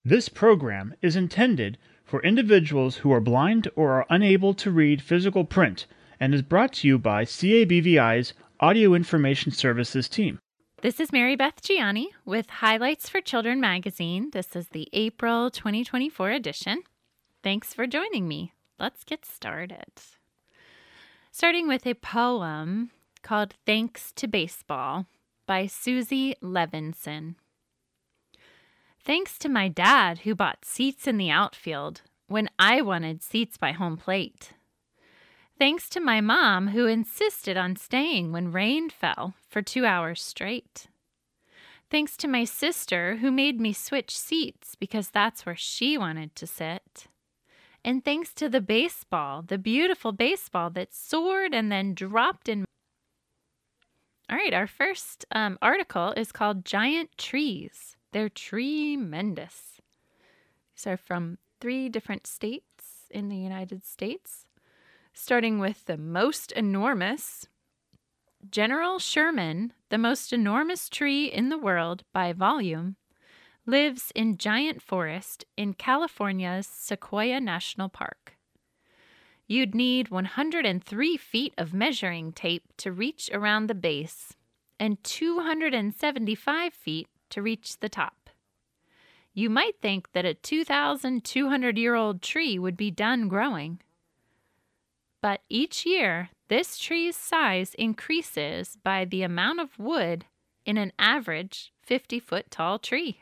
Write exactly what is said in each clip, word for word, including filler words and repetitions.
This program is intended for individuals who are blind or are unable to read physical print and is brought to you by C A B V I's Audio Information Services team. This is Mary Beth Gianni with Highlights for Children magazine. This is the April twenty twenty-four edition. Thanks for joining me. Let's get started. Starting with a poem called Thanks to Baseball by Susie Levinson. Thanks to my dad who bought seats in the outfield when I wanted seats by home plate. Thanks to my mom who insisted on staying when rain fell for two hours straight. Thanks to my sister who made me switch seats because that's where she wanted to sit. And thanks to the baseball, the beautiful baseball that soared and then dropped in. All right, our first um, article is called Giant Trees. They're tremendous. These are from three different states in the United States. Starting with the most enormous, General Sherman, the most enormous tree in the world by volume, lives in giant forest in California's Sequoia National Park. You'd need one hundred three feet of measuring tape to reach around the base and two hundred seventy-five feet to reach the top. You might think that a two thousand two hundred year old tree would be done growing. But each year, this tree's size increases by the amount of wood in an average fifty foot tall tree.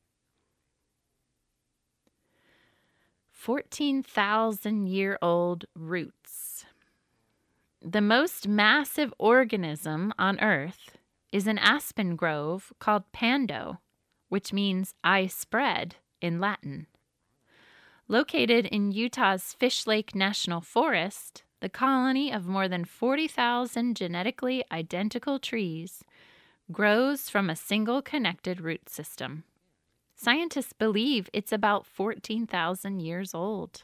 fourteen thousand year old roots. The most massive organism on Earth is an aspen grove called Pando, which means I spread in Latin. Located in Utah's Fish Lake National Forest, the colony of more than forty thousand genetically identical trees grows from a single connected root system. Scientists believe it's about fourteen thousand years old.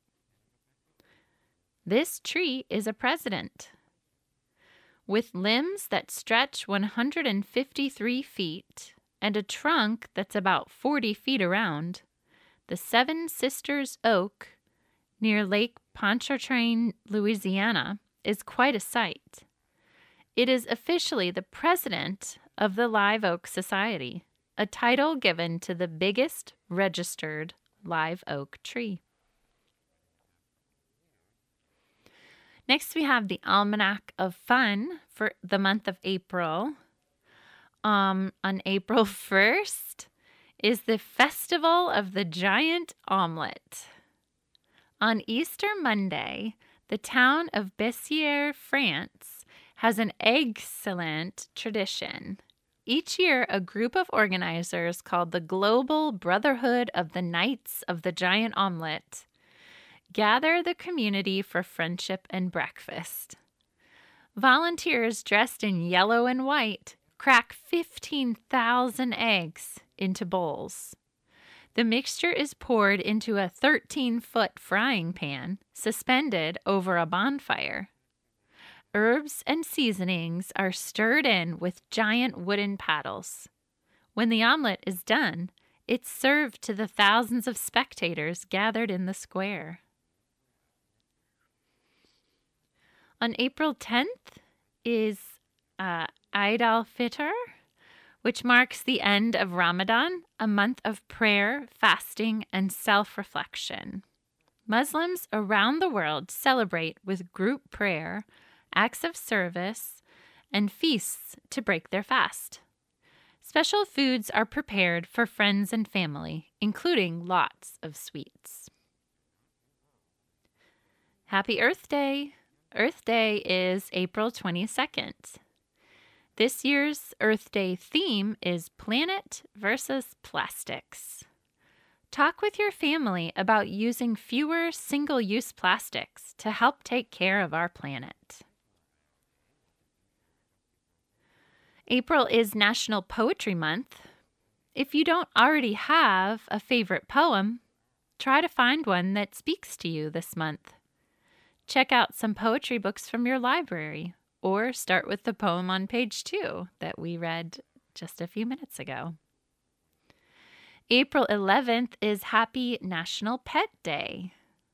This tree is a president. With limbs that stretch one hundred fifty-three feet and a trunk that's about forty feet around, the Seven Sisters Oak near Lake Pontchartrain, Louisiana, is quite a sight. It is officially the president of the Live Oak Society, a title given to the biggest registered live oak tree. Next, we have the Almanac of Fun for the month of April. Um, on April first is the Festival of the Giant Omelette. On Easter Monday, the town of Bessières, France, has an excellent tradition. Each year, a group of organizers called the Global Brotherhood of the Knights of the Giant Omelette gather the community for friendship and breakfast. Volunteers dressed in yellow and white crack fifteen thousand eggs into bowls. The mixture is poured into a thirteen foot frying pan suspended over a bonfire. Herbs and seasonings are stirred in with giant wooden paddles. When the omelet is done, it's served to the thousands of spectators gathered in the square. On April tenth is uh, Eid al-Fitr, which marks the end of Ramadan, a month of prayer, fasting, and self-reflection. Muslims around the world celebrate with group prayer, acts of service, and feasts to break their fast. Special foods are prepared for friends and family, including lots of sweets. Happy Earth Day! Earth Day is April twenty-second. This year's Earth Day theme is Planet versus Plastics. Talk with your family about using fewer single-use plastics to help take care of our planet. April is National Poetry Month. If you don't already have a favorite poem, try to find one that speaks to you this month. Check out some poetry books from your library, or start with the poem on page two that we read just a few minutes ago. April eleventh is Happy National Pet Day.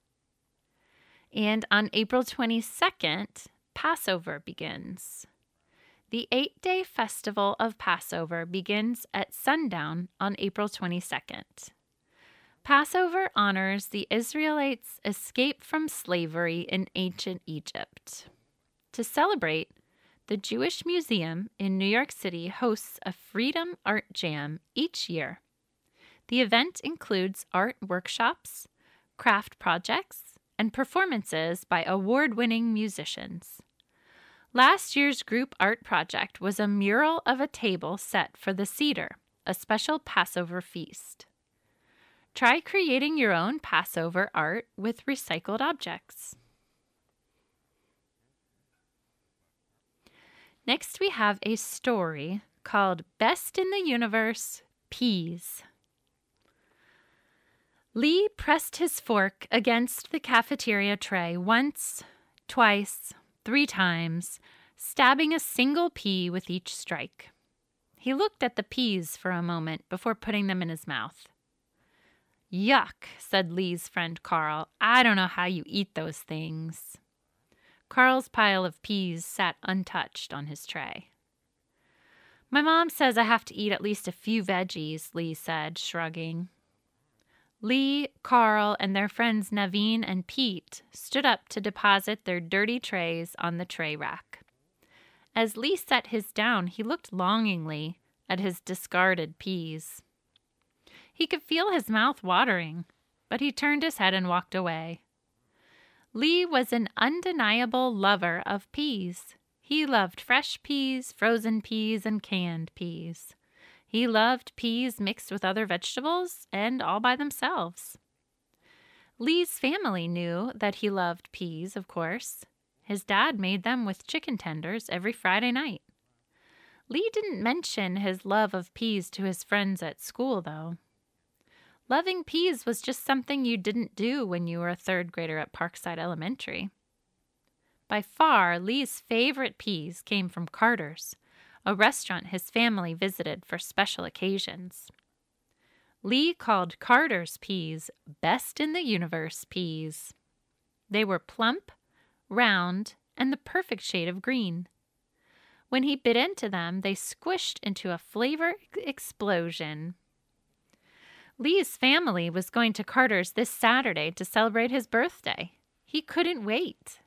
And on April twenty-second, Passover begins. The eight-day festival of Passover begins at sundown on April twenty-second. Passover honors the Israelites' escape from slavery in ancient Egypt. To celebrate, the Jewish Museum in New York City hosts a Freedom Art Jam each year. The event includes art workshops, craft projects, and performances by award-winning musicians. Last year's group art project was a mural of a table set for the Seder, a special Passover feast. Try creating your own Passover art with recycled objects. Next, we have a story called Best in the Universe, Peas. Lee pressed his fork against the cafeteria tray once, twice, three times, stabbing a single pea with each strike. He looked at the peas for a moment before putting them in his mouth. Yuck, said Lee's friend Carl. I don't know how you eat those things. Carl's pile of peas sat untouched on his tray. My mom says I have to eat at least a few veggies, Lee said, shrugging. Lee, Carl, and their friends Naveen and Pete stood up to deposit their dirty trays on the tray rack. As Lee set his down, he looked longingly at his discarded peas. He could feel his mouth watering, but he turned his head and walked away. Lee was an undeniable lover of peas. He loved fresh peas, frozen peas, and canned peas. He loved peas mixed with other vegetables and all by themselves. Lee's family knew that he loved peas, of course. His dad made them with chicken tenders every Friday night. Lee didn't mention his love of peas to his friends at school, though. Loving peas was just something you didn't do when you were a third grader at Parkside Elementary. By far, Lee's favorite peas came from Carter's, a restaurant his family visited for special occasions. Lee called Carter's peas best in the universe peas. They were plump, round, and the perfect shade of green. When he bit into them, they squished into a flavor explosion. Lee's family was going to Carter's this Saturday to celebrate his birthday. He couldn't wait.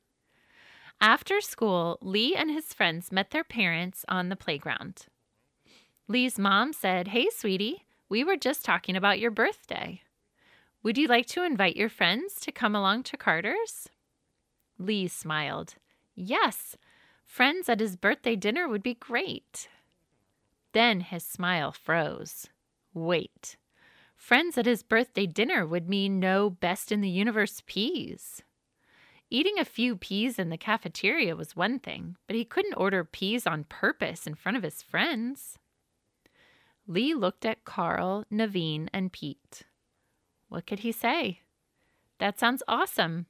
After school, Lee and his friends met their parents on the playground. Lee's mom said, "Hey, sweetie, we were just talking about your birthday. Would you like to invite your friends to come along to Carter's?" Lee smiled. Yes, friends at his birthday dinner would be great. Then his smile froze. Wait. Friends at his birthday dinner would mean no best in the universe peas. Eating a few peas in the cafeteria was one thing, but he couldn't order peas on purpose in front of his friends. Lee looked at Carl, Naveen, and Pete. What could he say? That sounds awesome.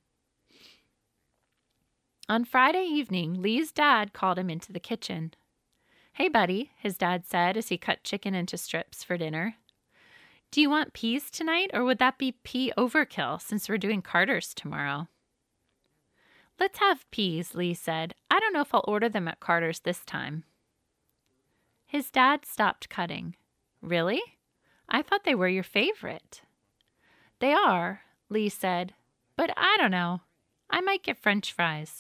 On Friday evening, Lee's dad called him into the kitchen. Hey, buddy, his dad said as he cut chicken into strips for dinner. Do you want peas tonight, or would that be pea overkill since we're doing Carter's tomorrow? Let's have peas, Lee said. I don't know if I'll order them at Carter's this time. His dad stopped cutting. Really? I thought they were your favorite. They are, Lee said, but I don't know. I might get French fries.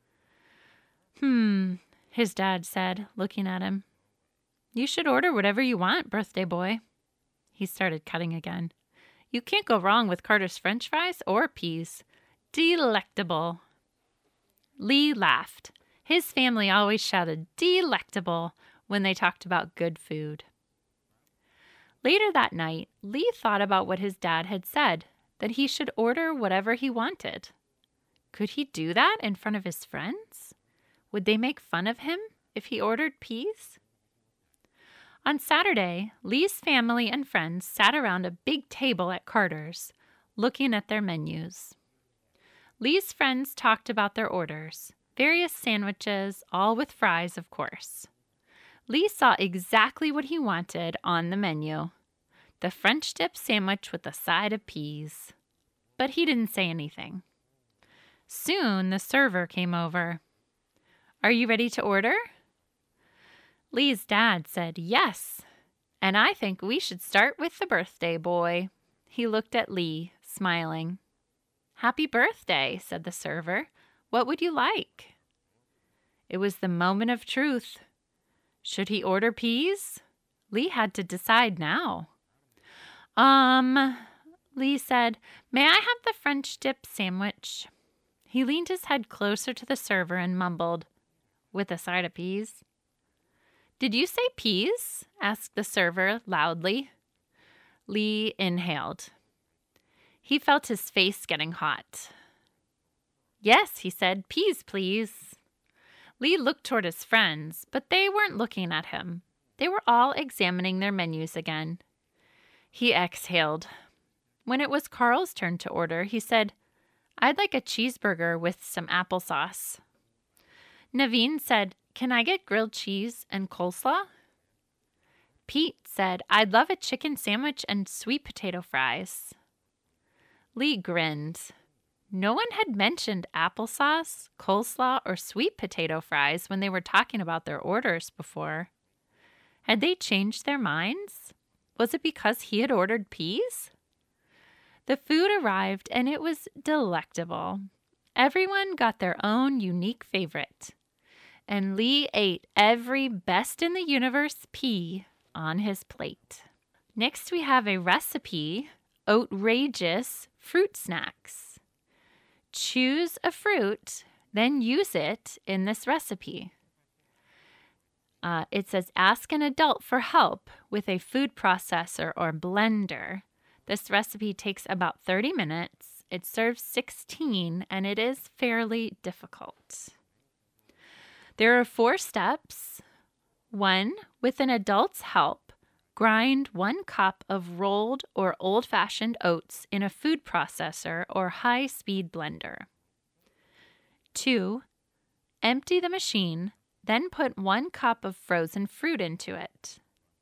Hmm, his dad said, looking at him. You should order whatever you want, birthday boy. He started cutting again. You can't go wrong with Carter's French fries or peas. Delectable. Lee laughed. His family always shouted delectable when they talked about good food. Later that night, Lee thought about what his dad had said, that he should order whatever he wanted. Could he do that in front of his friends? Would they make fun of him if he ordered peas? On Saturday, Lee's family and friends sat around a big table at Carter's, looking at their menus. Lee's friends talked about their orders, various sandwiches, all with fries, of course. Lee saw exactly what he wanted on the menu. the French dip sandwich with a side of peas. But he didn't say anything. Soon the server came over. "Are you ready to order?" Lee's dad said yes, and I think we should start with the birthday boy. He looked at Lee, smiling. "Happy birthday," said the server. "What would you like?" It was the moment of truth. Should he order peas? Lee had to decide now. Um, Lee said, "May I have the French dip sandwich?" He leaned his head closer to the server and mumbled, "With a side of peas." "Did you say peas?" asked the server loudly. Lee inhaled. He felt his face getting hot. "Yes," he said, "peas, please." Lee looked toward his friends, but they weren't looking at him. They were all examining their menus again. He exhaled. When it was Carl's turn to order, he said, "I'd like a cheeseburger with some applesauce." Naveen said, "Can I get grilled cheese and coleslaw?" Pete said, "I'd love a chicken sandwich and sweet potato fries." Lee grinned. No one had mentioned applesauce, coleslaw, or sweet potato fries when they were talking about their orders before. Had they changed their minds? Was it because he had ordered peas? The food arrived, and it was delectable. Everyone got their own unique favorite, and Lee ate every best-in-the-universe pea on his plate. Next, we have a recipe, outrageous fruit snacks. Choose a fruit, then use it in this recipe. Uh, it says, ask an adult for help with a food processor or blender. This recipe takes about thirty minutes. It serves sixteen, and it is fairly difficult. There are four steps. One, with an adult's help, grind one cup of rolled or old-fashioned oats in a food processor or high-speed blender. Two, empty the machine, then put one cup of frozen fruit into it.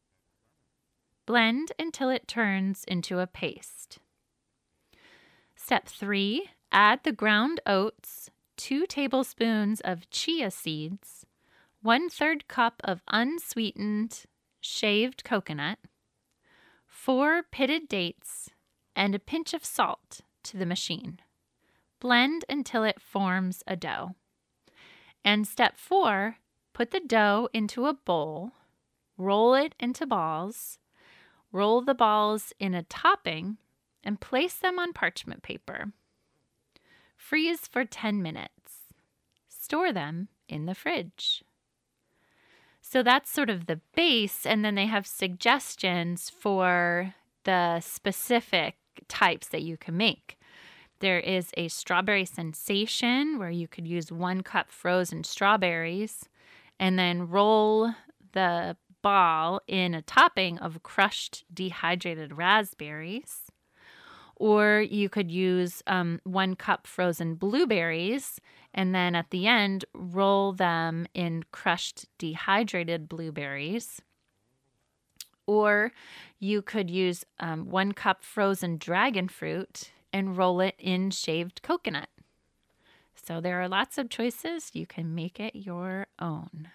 Blend until it turns into a paste. Step three, add the ground oats, two tablespoons of chia seeds, one-third cup of unsweetened shaved coconut, four pitted dates, and a pinch of salt to the machine. Blend until it forms a dough. And step four, put the dough into a bowl, roll it into balls, roll the balls in a topping, and place them on parchment paper. Freeze for ten minutes. Store them in the fridge. So that's sort of the base, and then they have suggestions for the specific types that you can make. There is a strawberry sensation where you could use one cup frozen strawberries and then roll the ball in a topping of crushed dehydrated raspberries. Or you could use um, one cup frozen blueberries and then at the end roll them in crushed dehydrated blueberries. Or you could use um, one cup frozen dragon fruit and roll it in shaved coconut. So there are lots of choices. You can make it your own.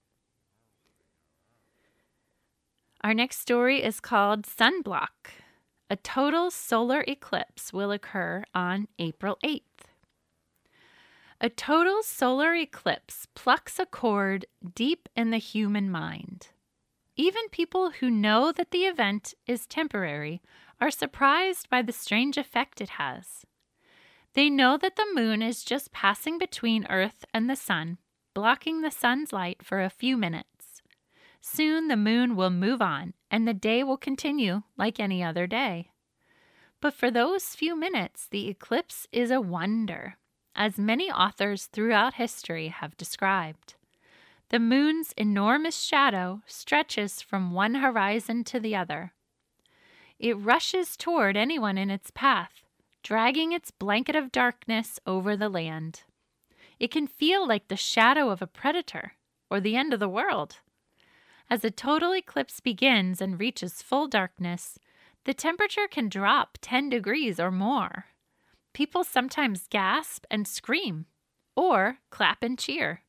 Our next story is called Sunblock. A total solar eclipse will occur on April eighth. A total solar eclipse plucks a chord deep in the human mind. Even people who know that the event is temporary are surprised by the strange effect it has. They know that the moon is just passing between Earth and the sun, blocking the sun's light for a few minutes. Soon the moon will move on, and the day will continue like any other day. But for those few minutes, the eclipse is a wonder, as many authors throughout history have described. The moon's enormous shadow stretches from one horizon to the other. It rushes toward anyone in its path, dragging its blanket of darkness over the land. It can feel like the shadow of a predator or the end of the world. As a total eclipse begins and reaches full darkness, The temperature can drop ten degrees or more. People sometimes gasp and scream, or clap and cheer.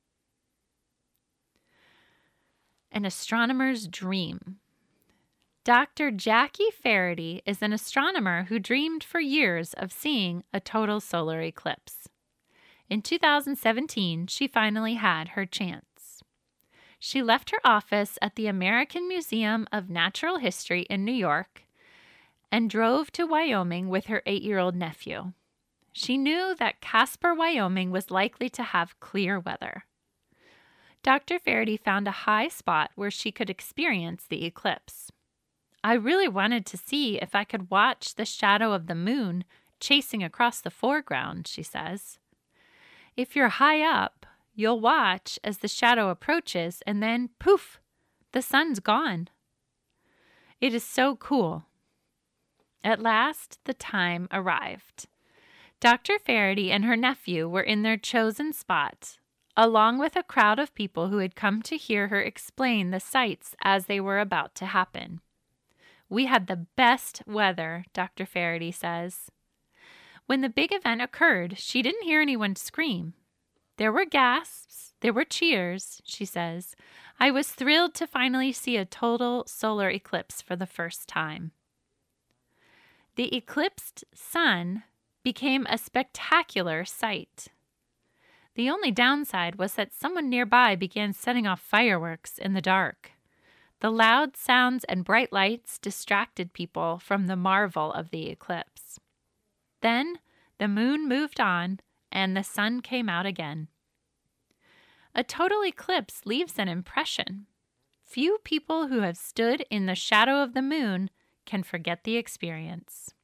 An astronomer's dream. Doctor Jackie Faraday is an astronomer who dreamed for years of seeing a total solar eclipse. In two thousand seventeen, she finally had her chance. She left her office at the American Museum of Natural History in New York and drove to Wyoming with her eight-year-old nephew. She knew that Casper, Wyoming was likely to have clear weather. Doctor Faraday found a high spot where she could experience the eclipse. I really wanted to see if I could watch the shadow of the moon chasing across the foreground, she says. If you're high up, you'll watch as the shadow approaches and then, poof, the sun's gone. It is so cool. At last, the time arrived. Doctor Faraday and her nephew were in their chosen spot, along with a crowd of people who had come to hear her explain the sights as they were about to happen. We had the best weather, Doctor Faraday says. When the big event occurred, she didn't hear anyone scream. There were gasps, there were cheers, she says. I was thrilled to finally see a total solar eclipse for the first time. The eclipsed sun became a spectacular sight. The only downside was that someone nearby began setting off fireworks in the dark. The loud sounds and bright lights distracted people from the marvel of the eclipse. Then the moon moved on and the sun came out again. A total eclipse leaves an impression. Few people who have stood in the shadow of the moon can forget the experience.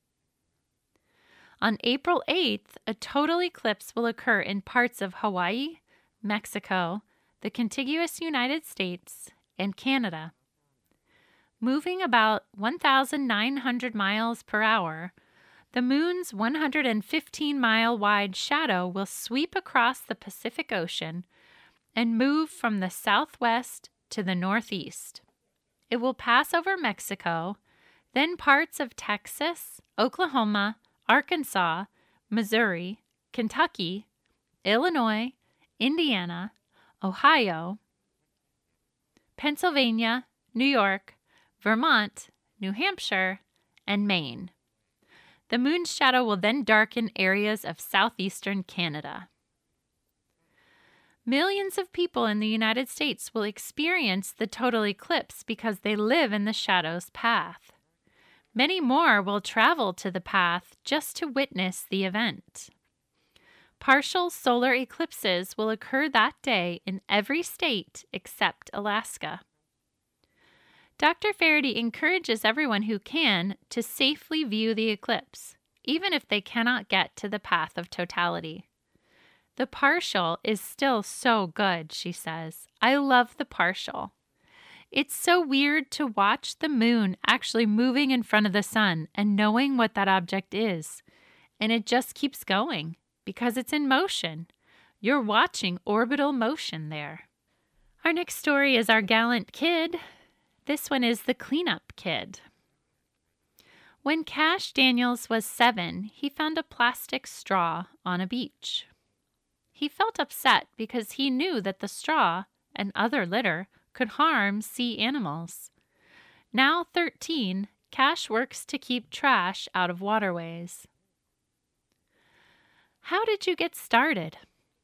On April eighth, a total eclipse will occur in parts of Hawaii, Mexico, the contiguous United States, and Canada. Moving about one thousand nine hundred miles per hour, the moon's one hundred fifteen mile wide shadow will sweep across the Pacific Ocean and move from the southwest to the northeast. It will pass over Mexico, then parts of Texas, Oklahoma, Arkansas, Missouri, Kentucky, Illinois, Indiana, Ohio, Pennsylvania, New York, Vermont, New Hampshire, and Maine. The moon's shadow will then darken areas of southeastern Canada. Millions of people in the United States will experience the total eclipse because they live in the shadow's path. Many more will travel to the path just to witness the event. Partial solar eclipses will occur that day in every state except Alaska. Doctor Faraday encourages everyone who can to safely view the eclipse, even if they cannot get to the path of totality. The partial is still so good, she says. I love the partial. It's so weird to watch the moon actually moving in front of the sun and knowing what that object is. And it just keeps going because it's in motion. You're watching orbital motion there. Our next story is our gallant kid. This one is the cleanup kid. When Cash Daniels was seven, he found a plastic straw on a beach. He felt upset because he knew that the straw and other litter could harm sea animals. Now thirteen, Cash works to keep trash out of waterways. How did you get started?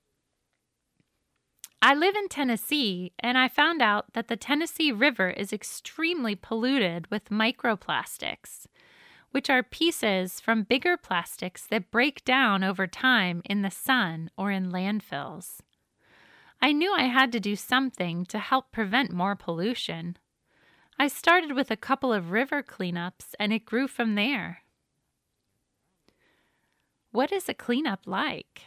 I live in Tennessee, and I found out that the Tennessee River is extremely polluted with microplastics, which are pieces from bigger plastics that break down over time in the sun or in landfills. I knew I had to do something to help prevent more pollution. I started with a couple of river cleanups, and it grew from there. What is a cleanup like?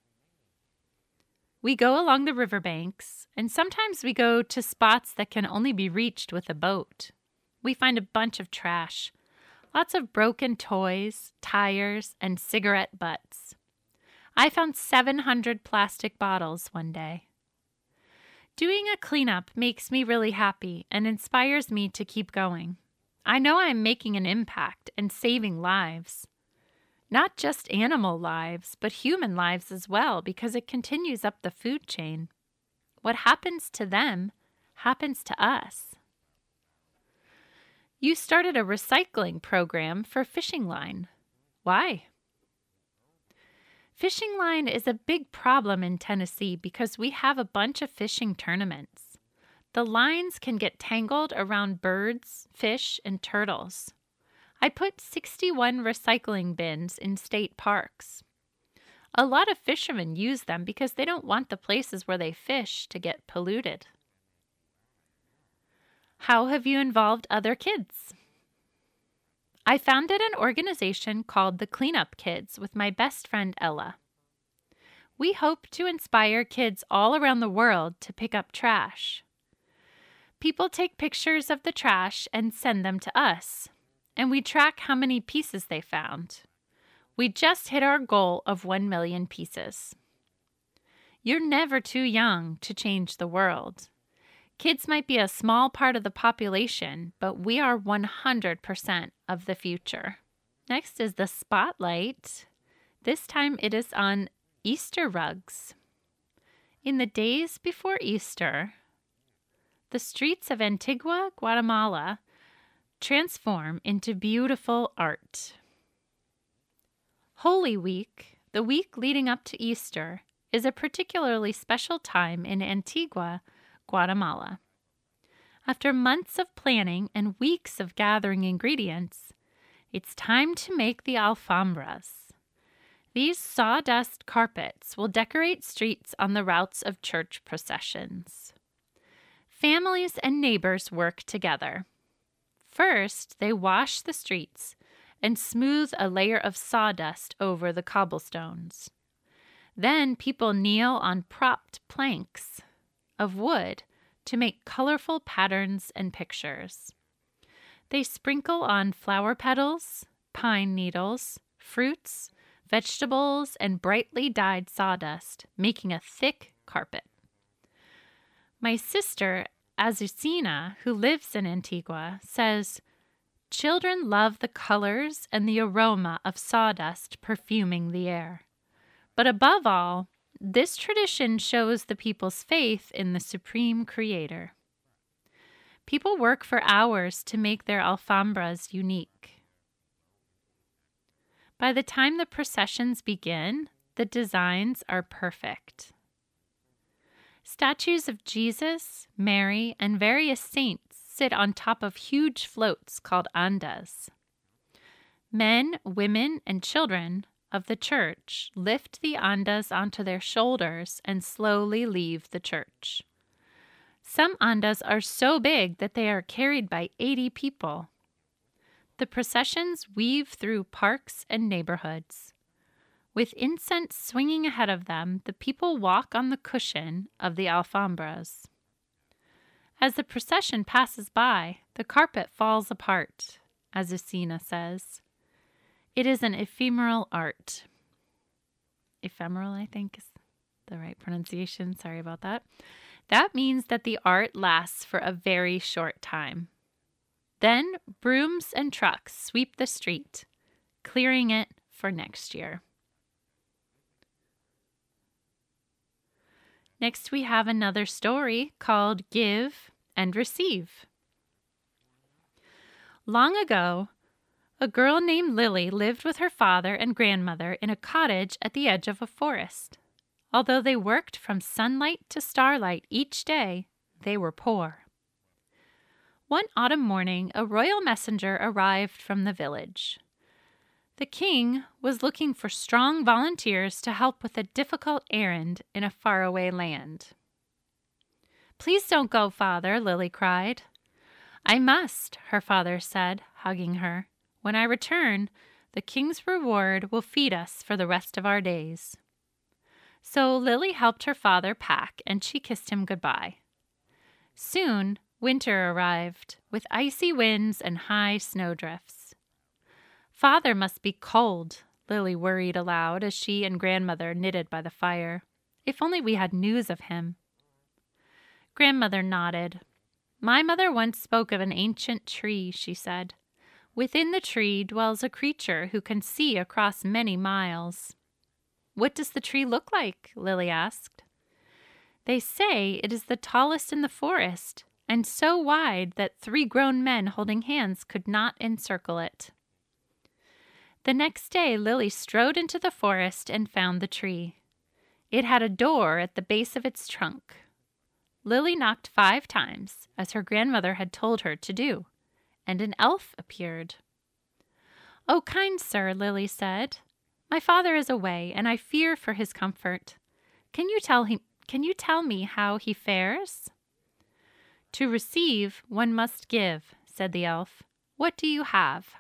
We go along the riverbanks, and sometimes we go to spots that can only be reached with a boat. We find a bunch of trash, lots of broken toys, tires, and cigarette butts. I found seven hundred plastic bottles one day. Doing a cleanup makes me really happy and inspires me to keep going. I know I'm making an impact and saving lives. Not just animal lives, but human lives as well, because it continues up the food chain. What happens to them happens to us. You started a recycling program for fishing line. Why? Fishing line is a big problem in Tennessee because we have a bunch of fishing tournaments. The lines can get tangled around birds, fish, and turtles. I put sixty-one recycling bins in state parks. A lot of fishermen use them because they don't want the places where they fish to get polluted. How have you involved other kids? I founded an organization called the Cleanup Kids with my best friend Ella. We hope to inspire kids all around the world to pick up trash. People take pictures of the trash and send them to us, and we track how many pieces they found. We just hit our goal of one million pieces. You're never too young to change the world. Kids might be a small part of the population, but we are one hundred percent of the future. Next is the spotlight. This time it is on Easter rugs. In the days before Easter, the streets of Antigua, Guatemala, transform into beautiful art. Holy Week, the week leading up to Easter, is a particularly special time in Antigua, Guatemala. After months of planning and weeks of gathering ingredients, it's time to make the alfombras. These sawdust carpets will decorate streets on the routes of church processions. Families and neighbors work together. First, they wash the streets and smooth a layer of sawdust over the cobblestones. Then people kneel on propped planks of wood to make colorful patterns and pictures. They sprinkle on flower petals, pine needles, fruits, vegetables, and brightly dyed sawdust, making a thick carpet. My sister, Azucena, who lives in Antigua, says, "Children love the colors and the aroma of sawdust perfuming the air. But above all, this tradition shows the people's faith in the Supreme Creator." People work for hours to make their alfombras unique. By the time the processions begin, the designs are perfect. Statues of Jesus, Mary, and various saints sit on top of huge floats called andas. Men, women, and children of the church lift the andas onto their shoulders and slowly leave the church. Some andas are so big that they are carried by eighty people. The processions weave through parks and neighborhoods. With incense swinging ahead of them, the people walk on the cushion of the alfombras. As the procession passes by, the carpet falls apart, as Azucena says. It is an ephemeral art. Ephemeral, I think, is the right pronunciation. Sorry about that. That means that the art lasts for a very short time. Then brooms and trucks sweep the street, clearing it for next year. Next, we have another story called Give and Receive. Long ago, a girl named Lily lived with her father and grandmother in a cottage at the edge of a forest. Although they worked from sunlight to starlight each day, they were poor. One autumn morning, a royal messenger arrived from the village. The king was looking for strong volunteers to help with a difficult errand in a faraway land. "Please don't go, father," Lily cried. "I must," her father said, hugging her. "When I return, the king's reward will feed us for the rest of our days." So Lily helped her father pack, and she kissed him goodbye. Soon, winter arrived, with icy winds and high snowdrifts. "Father must be cold," Lily worried aloud as she and grandmother knitted by the fire. "If only we had news of him." Grandmother nodded. My mother once spoke of an ancient tree, she said. Within the tree dwells a creature who can see across many miles. What does the tree look like? Lily asked. They say it is the tallest in the forest, and so wide that three grown men holding hands could not encircle it. The next day Lily strode into the forest and found the tree. It had a door at the base of its trunk. Lily knocked five times, as her grandmother had told her to do, and an elf appeared. "Oh, kind sir," Lily said, "my father is away, and I fear for his comfort. Can you tell him, can you tell me how he fares?" "To receive, one must give," said the elf. "What do you have?"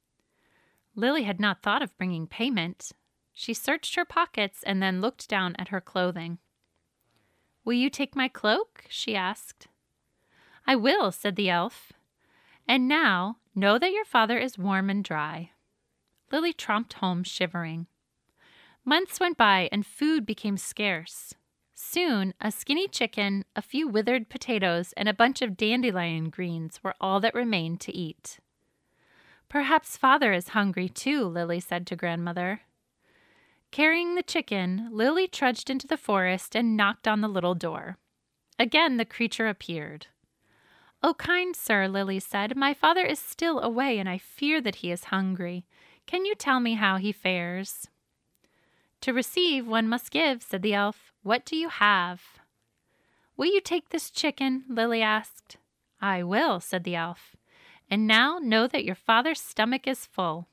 Lily had not thought of bringing payment. She searched her pockets and then looked down at her clothing. "Will you take my cloak?" she asked. "I will," said the elf. "And now, know that your father is warm and dry." Lily tromped home shivering. Months went by and food became scarce. Soon, a skinny chicken, a few withered potatoes, and a bunch of dandelion greens were all that remained to eat. "Perhaps father is hungry too," Lily said to grandmother. Carrying the chicken, Lily trudged into the forest and knocked on the little door. Again the creature appeared. "Oh, kind sir," Lily said, "my father is still away, and I fear that he is hungry. Can you tell me how he fares?" "To receive, one must give," said the elf. "What do you have?" "Will you take this chicken?" Lily asked. "I will," said the elf. "And now know that your father's stomach is full."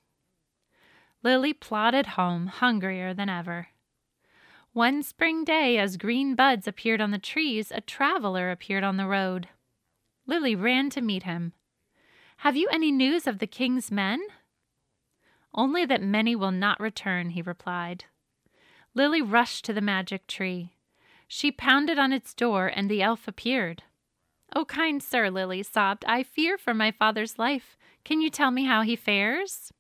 Lily plodded home, hungrier than ever. One spring day, as green buds appeared on the trees, a traveler appeared on the road. Lily ran to meet him. "Have you any news of the king's men?" "Only that many will not return," he replied. Lily rushed to the magic tree. She pounded on its door, and the elf appeared. "Oh, kind sir," Lily sobbed, "I fear for my father's life. Can you tell me how he fares?"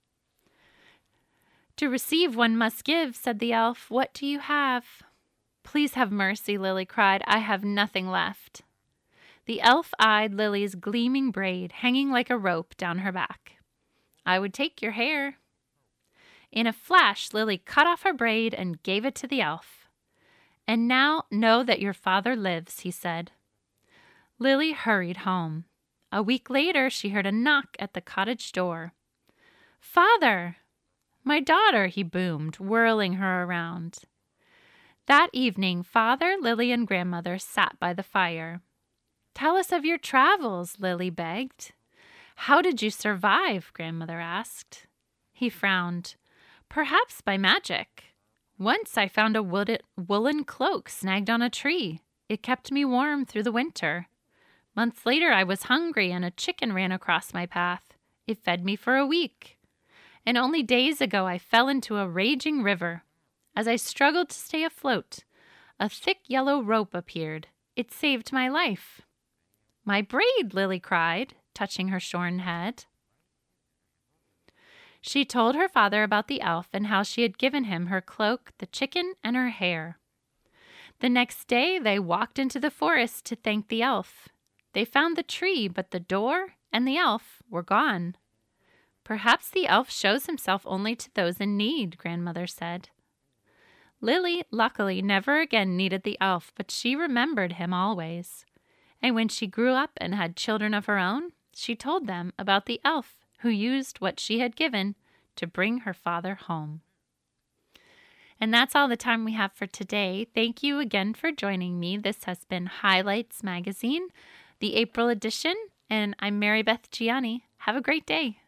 "To receive, one must give," said the elf. "What do you have?" "Please have mercy," Lily cried. "I have nothing left." The elf eyed Lily's gleaming braid, hanging like a rope down her back. "I would take your hair." In a flash, Lily cut off her braid and gave it to the elf. "And now know that your father lives," he said. Lily hurried home. A week later, she heard a knock at the cottage door. "Father!" "My daughter," he boomed, whirling her around. That evening, Father, Lily, and Grandmother sat by the fire. "Tell us of your travels," Lily begged. "How did you survive?" Grandmother asked. He frowned. "Perhaps by magic. Once I found a wood- woolen cloak snagged on a tree. It kept me warm through the winter. Months later, I was hungry and a chicken ran across my path. It fed me for a week. And only days ago, I fell into a raging river. As I struggled to stay afloat, a thick yellow rope appeared. It saved my life." "My braid!" Lily cried, touching her shorn head. She told her father about the elf and how she had given him her cloak, the chicken, and her hair. The next day, they walked into the forest to thank the elf. They found the tree, but the door and the elf were gone. "Perhaps the elf shows himself only to those in need," Grandmother said. Lily, luckily, never again needed the elf, but she remembered him always. And when she grew up and had children of her own, she told them about the elf who used what she had given to bring her father home. And that's all the time we have for today. Thank you again for joining me. This has been Highlights Magazine, the April edition, and I'm Mary Beth Gianni. Have a great day.